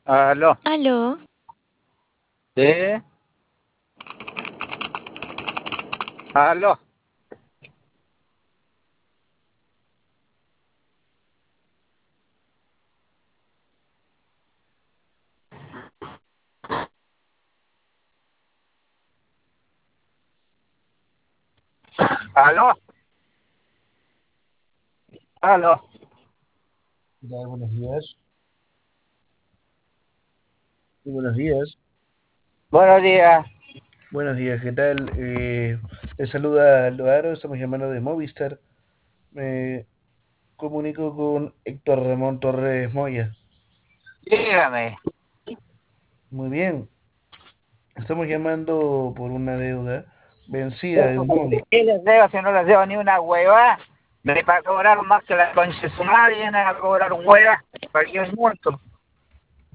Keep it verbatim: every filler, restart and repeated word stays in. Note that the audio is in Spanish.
Aló. Aló, ¿Sí? Aló. Aló. Aló. ¿Qué tal? Buenos días. Muy buenos días. Buenos días. Buenos días, ¿qué tal? Eh, les saluda Loaro, estamos llamando de Movistar. Me comunico con Héctor Ramón Torres Moya. Dígame. Muy bien, estamos llamando por una deuda vencida de un móvil. ¿Qué les debo si no les debo ni una hueva? Me para cobrar más que la concha de su madre, vienen a cobrar un hueva. Cualquier muerto.